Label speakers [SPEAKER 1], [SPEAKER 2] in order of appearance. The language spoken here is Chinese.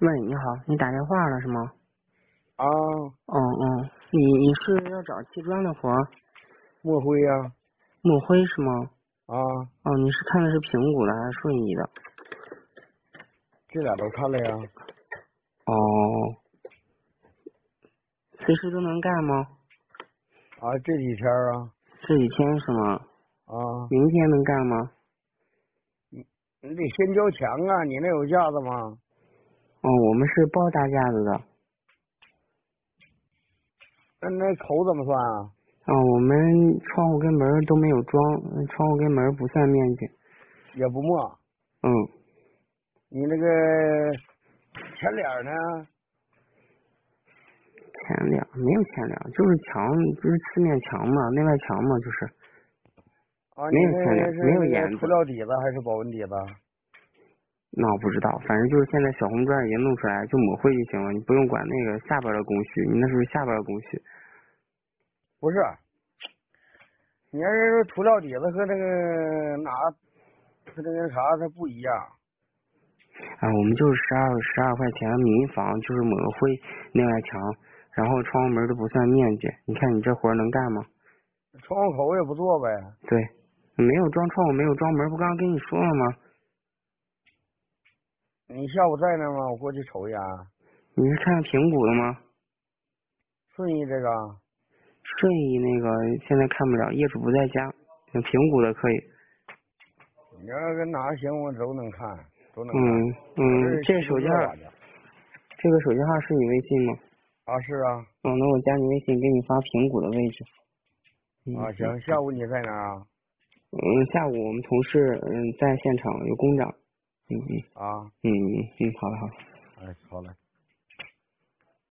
[SPEAKER 1] 喂，你好，你打电话了是吗？
[SPEAKER 2] 啊，
[SPEAKER 1] 你是要找砌砖的活儿？
[SPEAKER 2] 墨灰呀、
[SPEAKER 1] 抹灰是吗？
[SPEAKER 2] 啊，
[SPEAKER 1] 你是看的是平谷的还是顺义的？
[SPEAKER 2] 这俩都看了呀。
[SPEAKER 1] 哦，随时都能干吗？
[SPEAKER 2] 啊，这几天啊，
[SPEAKER 1] 这几天是吗？
[SPEAKER 2] 啊，
[SPEAKER 1] 明天能干吗？
[SPEAKER 2] 你得先交钱啊，你那有架子吗？
[SPEAKER 1] 我们是包搭架子的。
[SPEAKER 2] 那口怎么算啊？
[SPEAKER 1] 我们窗户跟门都没有装，窗户跟门不算面积。
[SPEAKER 2] 也不墨。
[SPEAKER 1] 嗯，
[SPEAKER 2] 你那个前脸呢？
[SPEAKER 1] 前梁没有前梁，就是墙，就是四面墙嘛，内外墙嘛，就是
[SPEAKER 2] 啊，
[SPEAKER 1] 没
[SPEAKER 2] 你那
[SPEAKER 1] 有前梁，没有
[SPEAKER 2] 是那个
[SPEAKER 1] 檐子。
[SPEAKER 2] 涂料底子还是保温底子？
[SPEAKER 1] 那我不知道，反正就是现在小红砖已经弄出来，就抹灰就行了，你不用管那个下边的工序，你那是下边的工序。
[SPEAKER 2] 不是，你要是说涂料底子和那个和那个啥，它不一样。
[SPEAKER 1] 我们就是十二块钱民房，就是抹个灰，内外墙，然后窗户门都不算面积。你看你这活能干吗？
[SPEAKER 2] 窗户口也不做呗。
[SPEAKER 1] 对，没有装窗户，没有装门，不刚刚跟你说了吗？
[SPEAKER 2] 你下午在那吗？我过去瞅一眼。
[SPEAKER 1] 你是看平谷的吗？
[SPEAKER 2] 顺义这个。
[SPEAKER 1] 顺义那个现在看不了，业主不在家。平谷的可以。
[SPEAKER 2] 你要跟哪行我都能看，都能干。
[SPEAKER 1] 这手机号，这个手机号是你微信吗？
[SPEAKER 2] 啊，是啊。
[SPEAKER 1] 那我加你微信，给你发平谷的位置。
[SPEAKER 2] 啊，行，下午你在哪儿啊？
[SPEAKER 1] 下午我们同事在现场有工长。
[SPEAKER 2] 啊。
[SPEAKER 1] 好的好的。
[SPEAKER 2] 哎，好嘞。